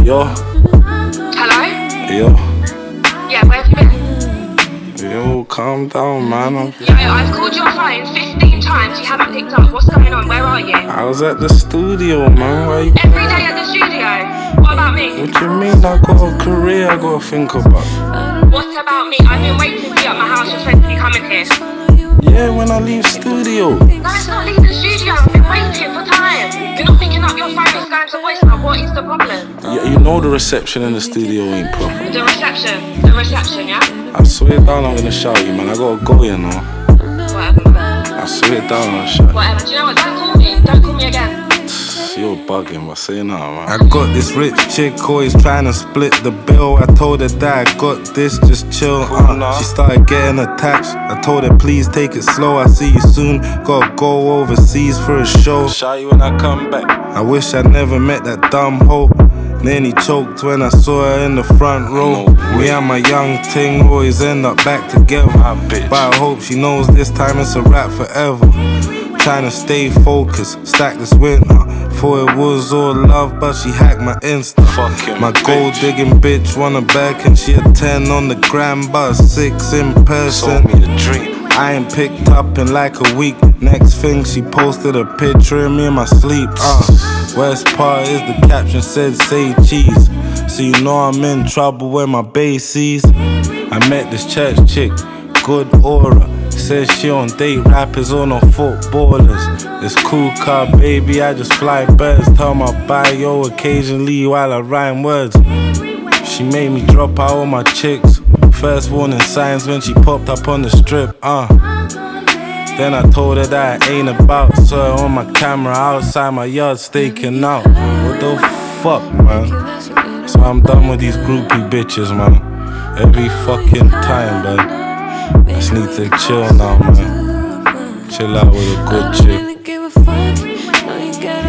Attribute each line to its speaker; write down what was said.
Speaker 1: Yo.
Speaker 2: Hello?
Speaker 1: Yo.
Speaker 2: Yeah, where have you been?
Speaker 1: Yo, calm down, man.
Speaker 2: Yo, I've called your phone 15 times, you haven't picked up. What's going on? Where are you?
Speaker 1: I was at the studio, man. Why you...
Speaker 2: Every day at the studio. What about me?
Speaker 1: What you mean? I got a career I gotta think about.
Speaker 2: What about me? I've been waiting for you at my house. You're supposed to be coming here.
Speaker 1: Yeah, when I leave studio.
Speaker 2: No, it's not leaving the studio. I've been waiting for time. You're not picking up your phone. It's going to voicemail. What is the problem?
Speaker 1: Yeah, you know the reception in the studio ain't proper.
Speaker 2: The reception, yeah?
Speaker 1: I swear down I'm gonna shout you, man. I gotta go, you know.
Speaker 2: Whatever, man.
Speaker 1: I swear down I'll shout you.
Speaker 2: Whatever. Do you know what? Don't call me. Don't call me again.
Speaker 1: You're bugging, but say nah, man.
Speaker 3: I got this rich chick always trying to split the bill. I told her that I got this, just chill. She started getting attached. I told her please take it slow. I see you soon. Gotta go overseas for a show.
Speaker 1: Shout you when I come back.
Speaker 3: I wish I never met that dumb hoe. Nearly choked when I saw her in the front row. Me and my young ting always end up back together. But I hope she knows this time it's a wrap forever. Trying to stay focused, stack this winter. Thought it was all love, but she hacked my Insta. My gold digging bitch wanna back, and she a 10 on the gram, but a 6 in person.
Speaker 1: Sold me the dream.
Speaker 3: I ain't picked up in like a week. Next thing, she posted a picture of me in my sleep. Worst part is the caption said say cheese. So you know I'm in trouble when my bass sees. I met this church chick, good aura. Says she don't date rappers or no footballers. It's cool car, baby, I just fly birds. Tell my bio occasionally while I rhyme words. She made me drop out all my chicks. First warning signs when she popped up on the strip, Then I told her that I ain't about. Saw her on my camera outside my yard staking out. What the fuck, man? So I'm done with these groupie bitches, man. Every fucking time, man. I just need to chill now, man. Chill out with a good chick.